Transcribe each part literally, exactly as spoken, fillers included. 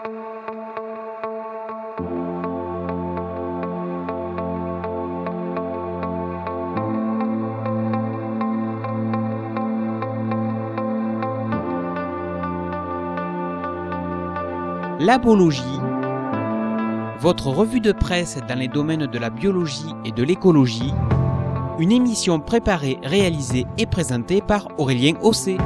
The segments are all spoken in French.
Labologie, votre revue de presse dans les domaines de la biologie et de l'écologie, une émission préparée, réalisée et présentée par Aurélien Ossé.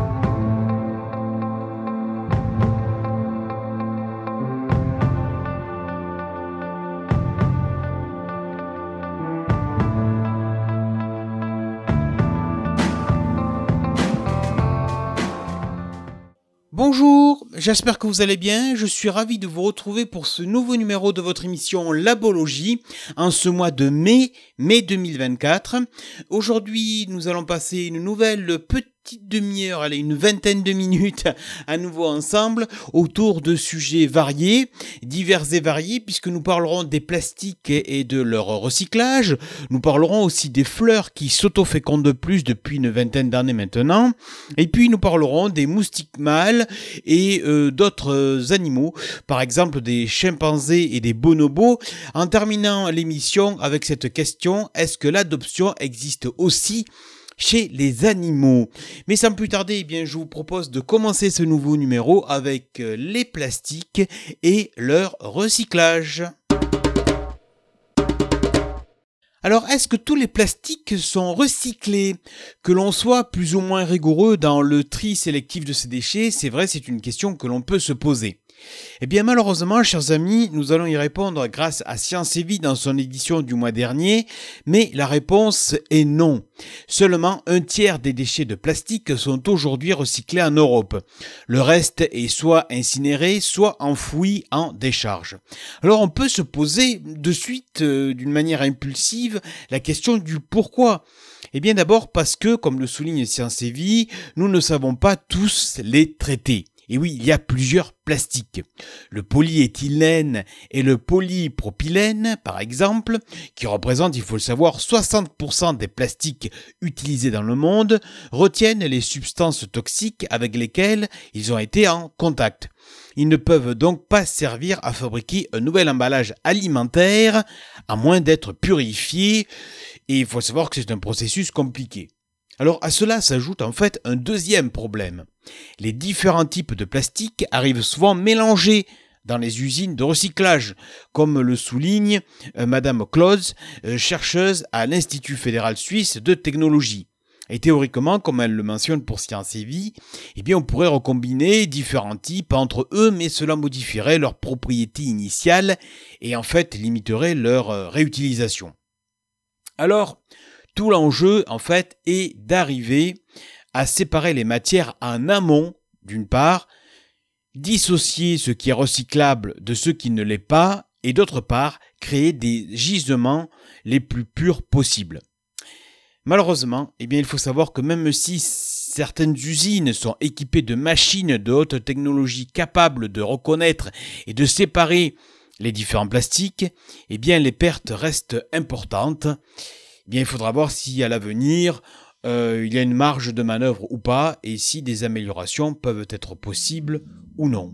Bonjour, j'espère que vous allez bien. Je suis ravi de vous retrouver pour ce nouveau numéro de votre émission Labologie en ce mois de mai, mai deux mille vingt-quatre. Aujourd'hui, nous allons passer une nouvelle petite demi-heure, allez, une vingtaine de minutes à nouveau ensemble autour de sujets variés, divers et variés, puisque nous parlerons des plastiques et de leur recyclage. Nous parlerons aussi des fleurs qui s'auto-fécondent plus depuis une vingtaine d'années maintenant. Et puis nous parlerons des moustiques mâles et euh, d'autres animaux, par exemple des chimpanzés et des bonobos, en terminant l'émission avec cette question: est-ce que l'adoption existe aussi chez les animaux? Mais sans plus tarder, eh bien, je vous propose de commencer ce nouveau numéro avec les plastiques et leur recyclage. Alors, est-ce que tous les plastiques sont recyclés? Que l'on soit plus ou moins rigoureux dans le tri sélectif de ces déchets, c'est vrai, c'est une question que l'on peut se poser. Eh bien, malheureusement, chers amis, nous allons y répondre grâce à Science et Vie dans son édition du mois dernier, mais la réponse est non. Seulement un tiers des déchets de plastique sont aujourd'hui recyclés en Europe. Le reste est soit incinéré, soit enfoui en décharge. Alors, on peut se poser de suite, euh, d'une manière impulsive, la question du pourquoi. Eh bien, d'abord parce que, comme le souligne Science et Vie, nous ne savons pas tous les traiter. Et oui, il y a plusieurs plastiques. Le polyéthylène et le polypropylène, par exemple, qui représentent, il faut le savoir, soixante pour cent des plastiques utilisés dans le monde, retiennent les substances toxiques avec lesquelles ils ont été en contact. Ils ne peuvent donc pas servir à fabriquer un nouvel emballage alimentaire, à moins d'être purifiés, et il faut savoir que c'est un processus compliqué. Alors à cela s'ajoute en fait un deuxième problème. Les différents types de plastique arrivent souvent mélangés dans les usines de recyclage, comme le souligne euh, Madame Klotz, euh, chercheuse à l'Institut fédéral suisse de technologie. Et théoriquement, comme elle le mentionne pour Science et Vie, eh bien on pourrait recombiner différents types entre eux, mais cela modifierait leurs propriétés initiales et en fait limiterait leur euh, réutilisation. Alors, tout l'enjeu, en fait, est d'arriver à séparer les matières en amont, d'une part, dissocier ce qui est recyclable de ce qui ne l'est pas, et d'autre part, créer des gisements les plus purs possibles. Malheureusement, eh bien, il faut savoir que même si certaines usines sont équipées de machines de haute technologie capables de reconnaître et de séparer les différents plastiques, eh bien, les pertes restent importantes. Eh bien, il faudra voir si à l'avenir, euh, il y a une marge de manœuvre ou pas, et si des améliorations peuvent être possibles ou non.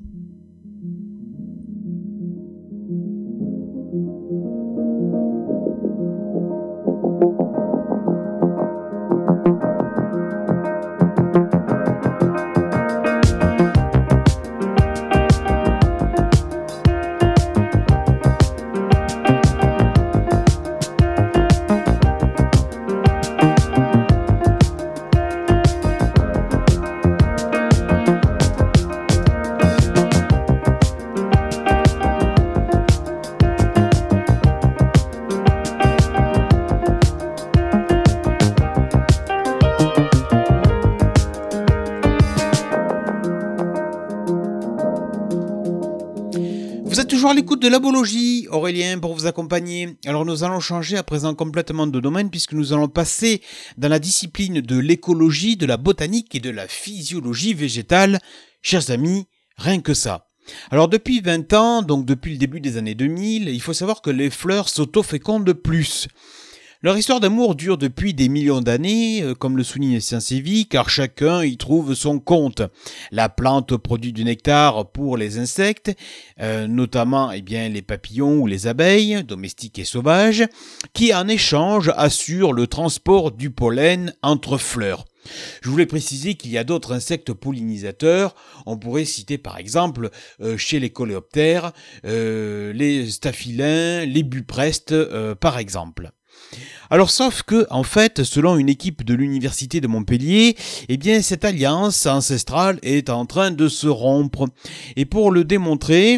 Toujours à l'écoute de Labologie, Aurélien pour vous accompagner. Alors nous allons changer à présent complètement de domaine puisque nous allons passer dans la discipline de l'écologie, de la botanique et de la physiologie végétale. Chers amis, rien que ça. Alors depuis vingt ans, donc depuis le début des années deux mille, il faut savoir que les fleurs s'auto-fécondent plus. Leur histoire d'amour dure depuis des millions d'années, euh, comme le souligne Science et Vie, car chacun y trouve son compte. La plante produit du nectar pour les insectes, euh, notamment eh bien, les papillons ou les abeilles, domestiques et sauvages, qui en échange assurent le transport du pollen entre fleurs. Je voulais préciser qu'il y a d'autres insectes pollinisateurs. On pourrait citer par exemple euh, chez les coléoptères, euh, les staphylins, les buprestes euh, par exemple. Alors sauf que, en fait, selon une équipe de l'université de Montpellier, eh bien cette alliance ancestrale est en train de se rompre. Et pour le démontrer,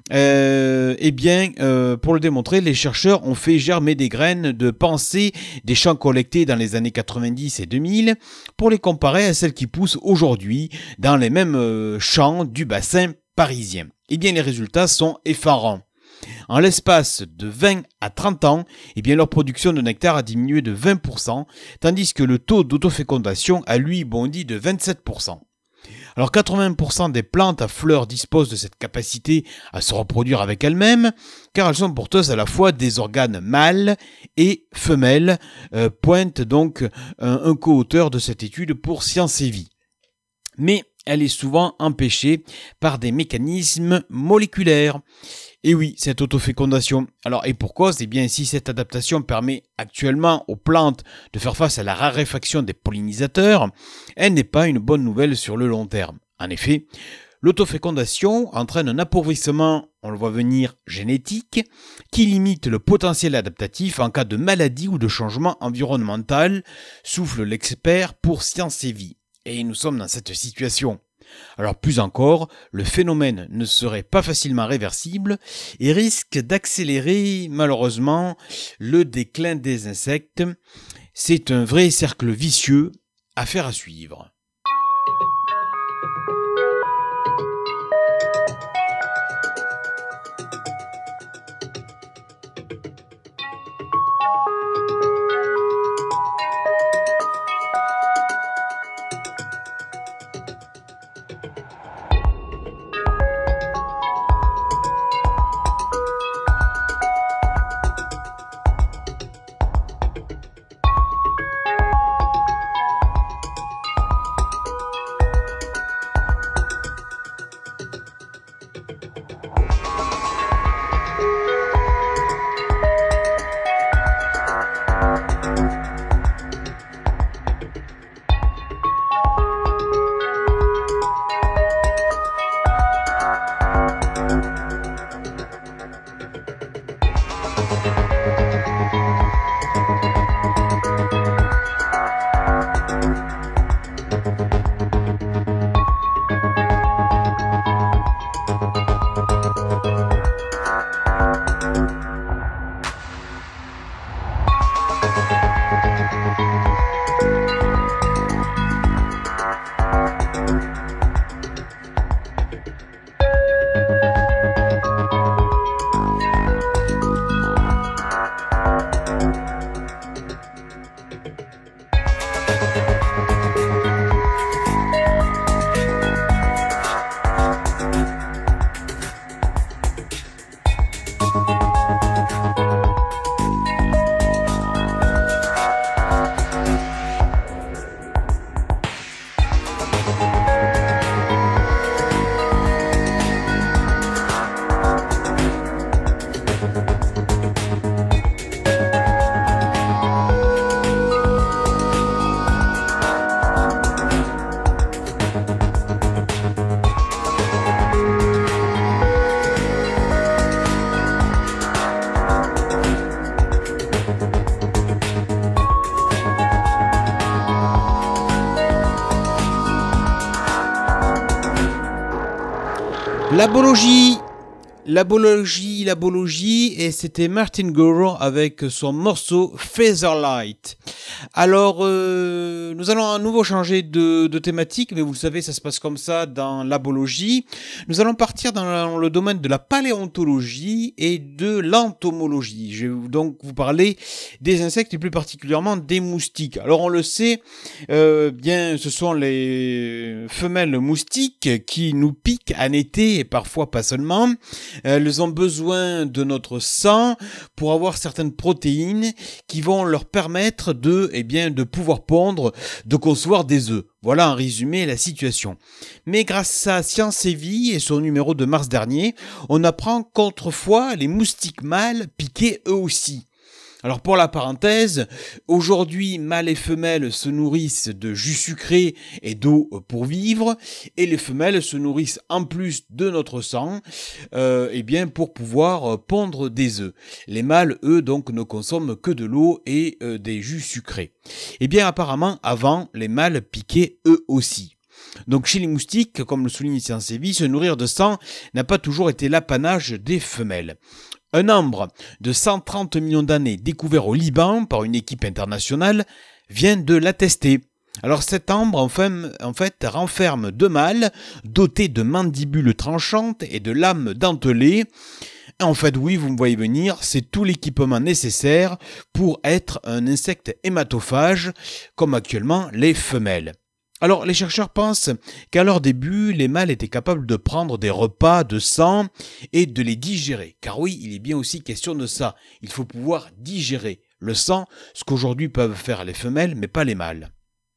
euh, eh bien, euh, pour le démontrer, les chercheurs ont fait germer des graines de pensée des champs collectés dans les années quatre-vingt-dix et deux mille pour les comparer à celles qui poussent aujourd'hui dans les mêmes euh, champs du bassin parisien. Eh bien, les résultats sont effarants. En l'espace de vingt à trente ans, eh bien leur production de nectar a diminué de vingt pour cent, tandis que le taux d'autofécondation a lui bondi de vingt-sept pour cent. Alors quatre-vingts pour cent des plantes à fleurs disposent de cette capacité à se reproduire avec elles-mêmes, car elles sont porteuses à la fois des organes mâles et femelles, euh, pointe donc un, un co-auteur de cette étude pour Science et Vie. Mais elle est souvent empêchée par des mécanismes moléculaires. Et oui, cette autofécondation. Alors, et pour cause, eh bien, si cette adaptation permet actuellement aux plantes de faire face à la raréfaction des pollinisateurs, elle n'est pas une bonne nouvelle sur le long terme. En effet, l'autofécondation entraîne un appauvrissement, on le voit venir, génétique, qui limite le potentiel adaptatif en cas de maladie ou de changement environnemental, souffle l'expert pour Science et Vie. Et nous sommes dans cette situation. Alors plus encore, le phénomène ne serait pas facilement réversible et risque d'accélérer malheureusement le déclin des insectes. C'est un vrai cercle vicieux, affaire à suivre. Labologie, labologie, labologie, et c'était Martin Gore avec son morceau Featherlight. Alors, euh, nous allons à nouveau changer de, de thématique, mais vous le savez, ça se passe comme ça dans l'abologie. Nous allons partir dans le domaine de la paléontologie et de l'entomologie. Je vais donc vous parler des insectes et plus particulièrement des moustiques. Alors, on le sait, euh, bien, ce sont les femelles moustiques qui nous piquent en été et parfois pas seulement. Elles ont besoin de notre sang pour avoir certaines protéines qui vont leur permettre de, eh bien, de pouvoir pondre, de concevoir des œufs. Voilà en résumé la situation. Mais grâce à Science et Vie et son numéro de mars dernier, on apprend qu'autrefois les moustiques mâles piquaient eux aussi. Alors pour la parenthèse, aujourd'hui mâles et femelles se nourrissent de jus sucré et d'eau pour vivre, et les femelles se nourrissent en plus de notre sang, euh, eh bien pour pouvoir pondre des œufs. Les mâles, eux, donc ne consomment que de l'eau et euh, des jus sucrés. Eh bien apparemment, avant, les mâles piquaient eux aussi. Donc chez les moustiques, comme le souligne Science et Vie, se nourrir de sang n'a pas toujours été l'apanage des femelles. Un ambre de cent trente millions d'années découvert au Liban par une équipe internationale vient de l'attester. Alors cet ambre en fait, en fait renferme deux mâles dotés de mandibules tranchantes et de lames dentelées. En fait, oui, vous me voyez venir, c'est tout l'équipement nécessaire pour être un insecte hématophage, comme actuellement les femelles. Alors, les chercheurs pensent qu'à leur début, les mâles étaient capables de prendre des repas de sang et de les digérer. Car oui, il est bien aussi question de ça. Il faut pouvoir digérer le sang, ce qu'aujourd'hui peuvent faire les femelles, mais pas les mâles.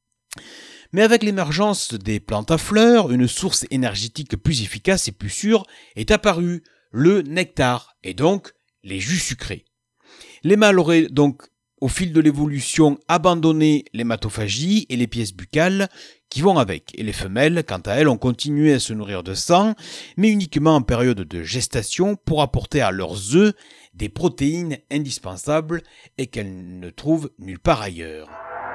Mais avec l'émergence des plantes à fleurs, une source énergétique plus efficace et plus sûre est apparue, le nectar, et donc les jus sucrés. Les mâles auraient donc au fil de l'évolution, abandonner l'hématophagie et les pièces buccales qui vont avec. Et les femelles, quant à elles, ont continué à se nourrir de sang, mais uniquement en période de gestation pour apporter à leurs œufs des protéines indispensables et qu'elles ne trouvent nulle part ailleurs.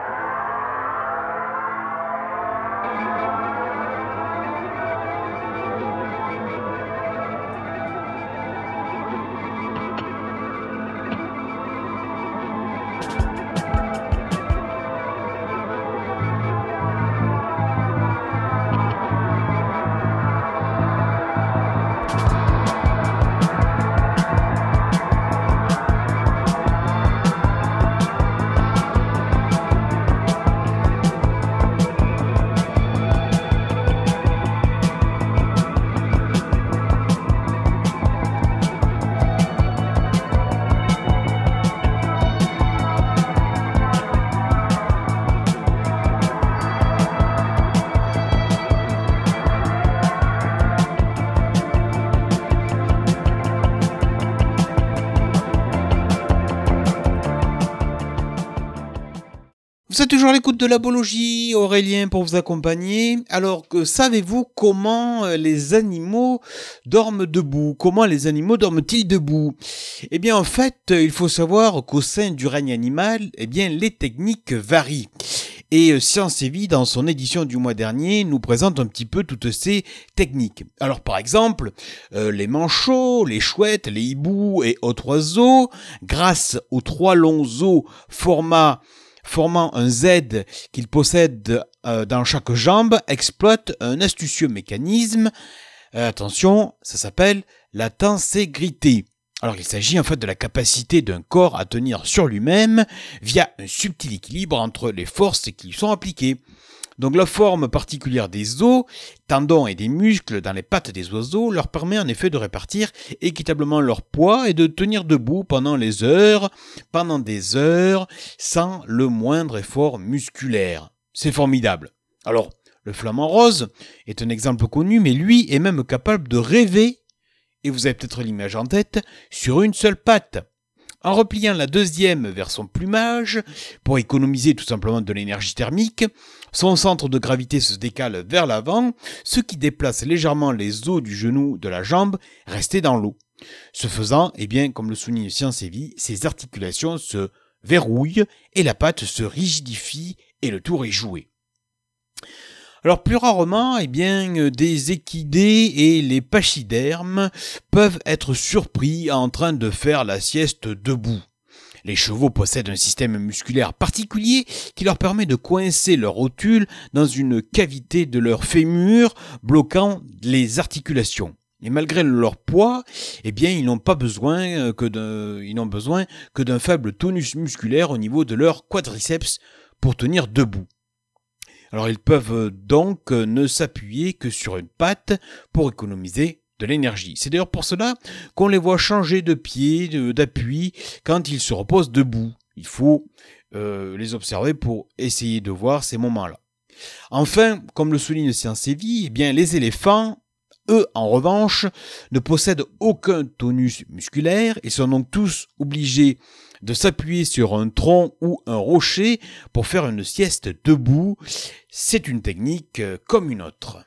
Vous êtes toujours à l'écoute de l'abologie, Aurélien pour vous accompagner. Alors que savez-vous comment les animaux dorment debout? Comment les animaux dorment-ils debout? Eh bien en fait, il faut savoir qu'au sein du règne animal, eh bien les techniques varient. Et Science et Vie, dans son édition du mois dernier, nous présente un petit peu toutes ces techniques. Alors par exemple, euh, les manchots, les chouettes, les hiboux et autres oiseaux, grâce aux trois longs os format formant un Z qu'ils possèdent euh, dans chaque jambe, exploitent un astucieux mécanisme. Euh, attention, ça s'appelle la tenségrité. Alors il s'agit en fait de la capacité d'un corps à tenir sur lui-même via un subtil équilibre entre les forces qui lui sont appliquées. Donc la forme particulière des os, tendons et des muscles dans les pattes des oiseaux leur permet en effet de répartir équitablement leur poids et de tenir debout pendant les heures, pendant des heures, sans le moindre effort musculaire. C'est formidable. Alors, le flamant rose est un exemple connu, mais lui est même capable de rêver, et vous avez peut-être l'image en tête, sur une seule patte. En repliant la deuxième vers son plumage, pour économiser tout simplement de l'énergie thermique, son centre de gravité se décale vers l'avant, ce qui déplace légèrement les os du genou de la jambe restés dans l'eau. Ce faisant, eh bien, comme le souligne Science et Vie, ses articulations se verrouillent et la patte se rigidifie et le tour est joué. Alors plus rarement, eh bien, des équidés et les pachydermes peuvent être surpris en train de faire la sieste debout. Les chevaux possèdent un système musculaire particulier qui leur permet de coincer leur rotule dans une cavité de leur fémur, bloquant les articulations. Et malgré leur poids, eh bien, ils n'ont pas besoin que d'un, ils n'ont besoin que d'un faible tonus musculaire au niveau de leur quadriceps pour tenir debout. Alors, ils peuvent donc ne s'appuyer que sur une patte pour économiser de l'énergie. C'est d'ailleurs pour cela qu'on les voit changer de pied, de, d'appui quand ils se reposent debout. Il faut euh, les observer pour essayer de voir ces moments-là. Enfin, comme le souligne Science et Vie, eh bien, les éléphants, eux, en revanche, ne possèdent aucun tonus musculaire et sont donc tous obligés de s'appuyer sur un tronc ou un rocher pour faire une sieste debout. C'est une technique comme une autre.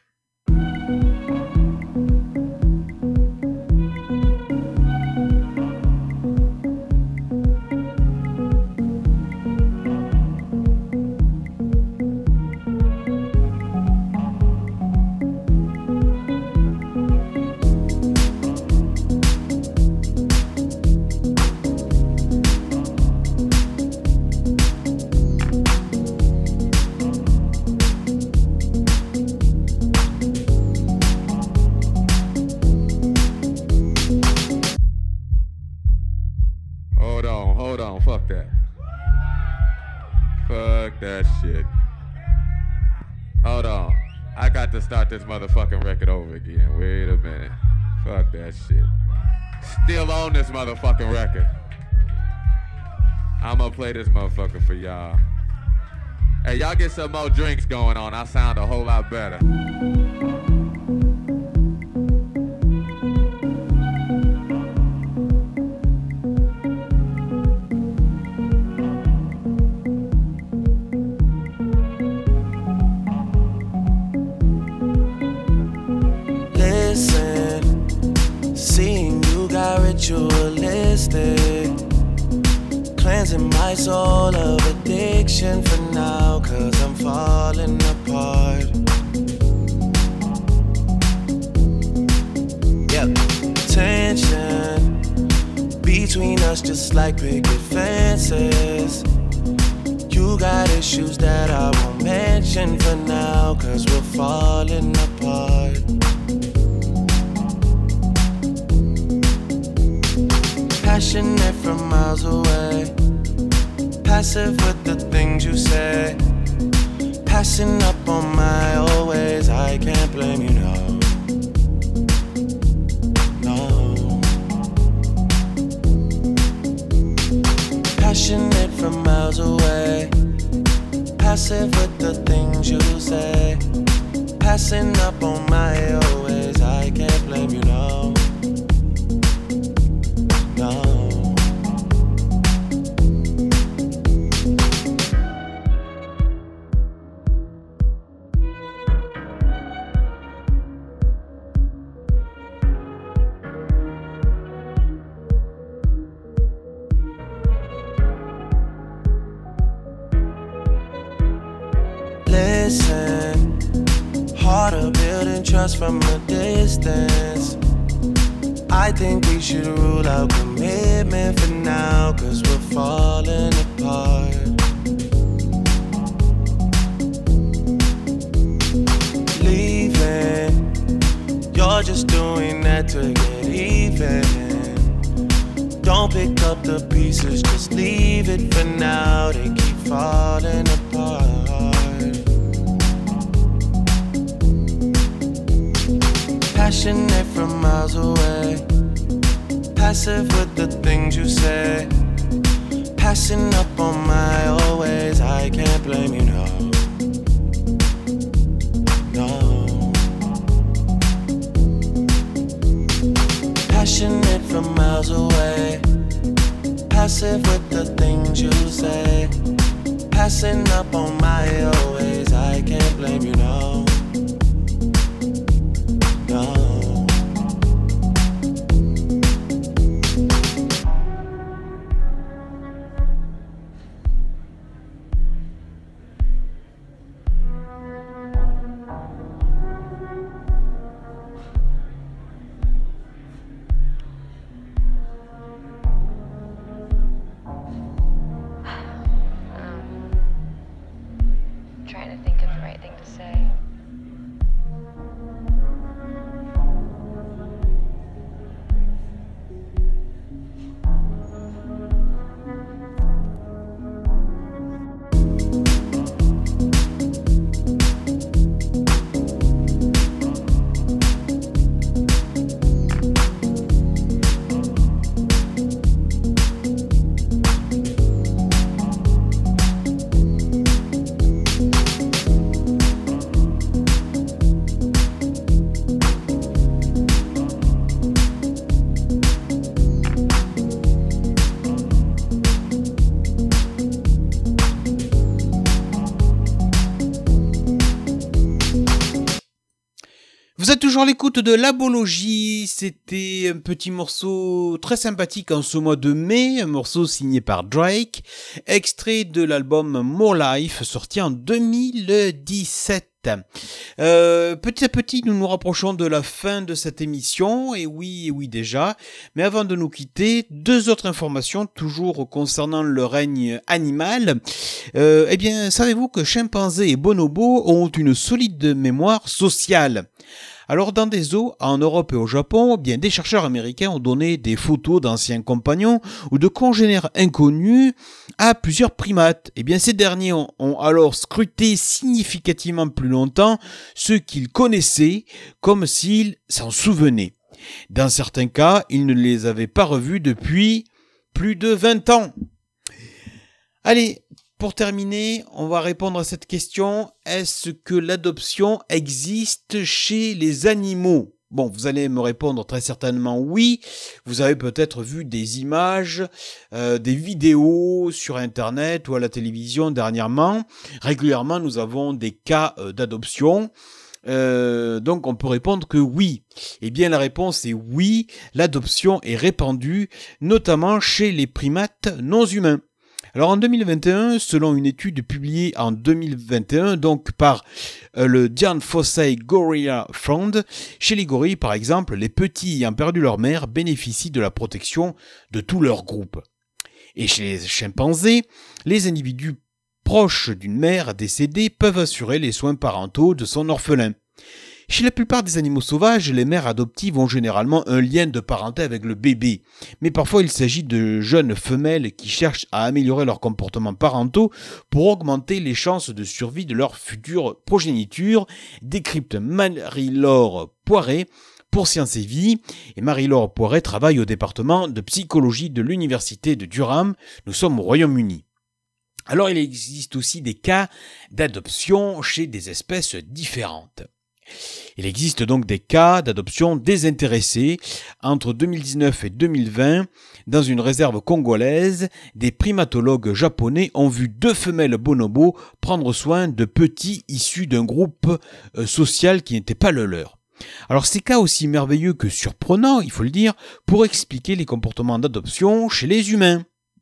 Start this motherfucking record over again. Wait a minute. Fuck that shit. Still on this motherfucking record. I'ma play this motherfucker for y'all. Hey, y'all get some more drinks going on. I sound a whole lot better. Ritualistic, cleansing my soul of addiction for now, cause I'm falling apart. Yep, tension between us just like picket fences. You got issues that I won't mention for now, cause we're falling apart. Passionate from miles away, passive with the things you say, passing up on my old ways. I can't blame you, no, no. Passionate from miles away, passive with the things you say, passing up on my old ways. I can't blame you, no. No. Listen, harder building trust from a distance. I think we should rule out commitment for now, cause we're falling apart. Leaving, you're just doing that to get even. Don't pick up the pieces, just leave it for now. They keep falling apart. Passionate from miles away, passive with the things you say, passing up on my old ways. I can't blame you, no, no. Passionate from miles away, passive with the things you say, passing up on my old ways. I can't blame you, no. Vous êtes toujours à l'écoute de Labologie, c'était un petit morceau très sympathique en ce mois de mai, un morceau signé par Drake, extrait de l'album More Life, sorti en deux mille dix-sept. Euh, petit à petit, nous nous rapprochons de la fin de cette émission, et oui, et oui déjà, mais avant de nous quitter, deux autres informations, toujours concernant le règne animal. Euh, eh bien, savez-vous que chimpanzés et bonobos ont une solide mémoire sociale ? Alors, dans des zoos, en Europe et au Japon, eh bien, des chercheurs américains ont donné des photos d'anciens compagnons ou de congénères inconnus à plusieurs primates. Eh bien, ces derniers ont, ont alors scruté significativement plus longtemps ceux qu'ils connaissaient, comme s'ils s'en souvenaient. Dans certains cas, ils ne les avaient pas revus depuis plus de vingt ans. Allez, pour terminer, on va répondre à cette question. Est-ce que l'adoption existe chez les animaux ? Bon, vous allez me répondre très certainement oui. Vous avez peut-être vu des images, euh, des vidéos sur Internet ou à la télévision dernièrement. Régulièrement, nous avons des cas euh, d'adoption. Euh, donc on peut répondre que oui. Eh bien la réponse est oui, l'adoption est répandue, notamment chez les primates non humains. Alors en deux mille vingt et un, selon une étude publiée en deux mille vingt et un, donc par euh, le Dian Fossey Gorilla Fund, chez les gorilles par exemple, les petits ayant perdu leur mère bénéficient de la protection de tout leur groupe. Et chez les chimpanzés, les individus proches d'une mère décédée peuvent assurer les soins parentaux de son orphelin. Chez la plupart des animaux sauvages, les mères adoptives ont généralement un lien de parenté avec le bébé, mais parfois il s'agit de jeunes femelles qui cherchent à améliorer leurs comportements parentaux pour augmenter les chances de survie de leur future progéniture, décrypte Marie-Laure Poiret pour Science et Vie, et Marie-Laure Poiret travaille au département de psychologie de l'université de Durham. Nous sommes au Royaume-Uni. Alors il existe aussi des cas d'adoption chez des espèces différentes. Il existe donc des cas d'adoption désintéressés. Entre deux mille dix-neuf et deux mille vingt, dans une réserve congolaise, des primatologues japonais ont vu deux femelles bonobos prendre soin de petits issus d'un groupe euh, social qui n'était pas le leur. Alors ces cas aussi merveilleux que surprenants, il faut le dire, pour expliquer les comportements d'adoption chez les humains.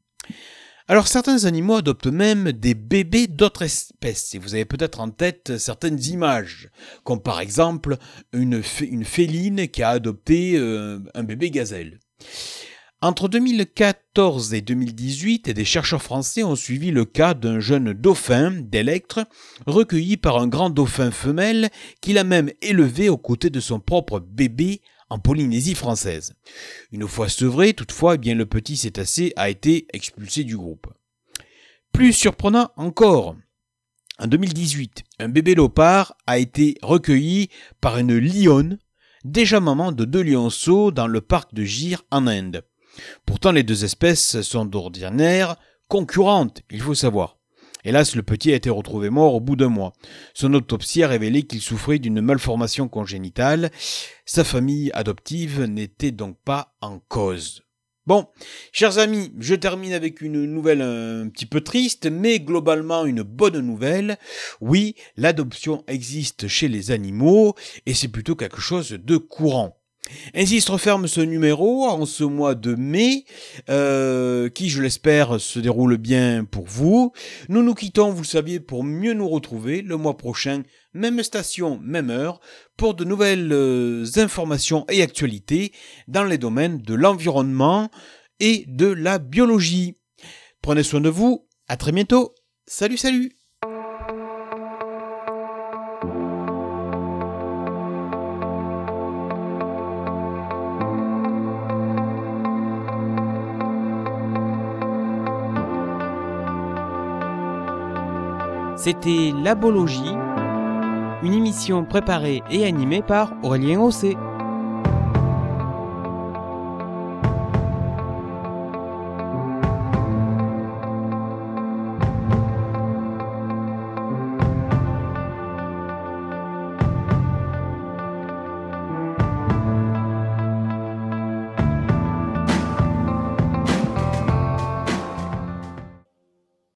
Alors certains animaux adoptent même des bébés d'autres espèces, et vous avez peut-être en tête certaines images, comme par exemple une, f- une féline qui a adopté euh, un bébé gazelle. Entre deux mille quatorze et deux mille dix-huit, des chercheurs français ont suivi le cas d'un jeune dauphin, d'Electre, recueilli par un grand dauphin femelle qu'il a même élevé aux côtés de son propre bébé en Polynésie française. Une fois sevré, toutefois, eh bien, le petit cétacé a été expulsé du groupe. Plus surprenant encore, en deux mille dix-huit, un bébé léopard a été recueilli par une lionne, déjà maman de deux lionceaux dans le parc de Gir en Inde. Pourtant, les deux espèces sont d'ordinaire concurrentes, il faut savoir. Hélas, le petit a été retrouvé mort au bout d'un mois. Son autopsie a révélé qu'il souffrait d'une malformation congénitale. Sa famille adoptive n'était donc pas en cause. Bon, chers amis, je termine avec une nouvelle un petit peu triste, mais globalement une bonne nouvelle. Oui, l'adoption existe chez les animaux, et c'est plutôt quelque chose de courant. Ainsi se referme ce numéro en ce mois de mai, euh, qui, je l'espère, se déroule bien pour vous. Nous nous quittons, vous le saviez, pour mieux nous retrouver le mois prochain, même station, même heure, pour de nouvelles euh, informations et actualités dans les domaines de l'environnement et de la biologie. Prenez soin de vous, à très bientôt, salut salut. C'était Labologie, une émission préparée et animée par Aurélien Hosset.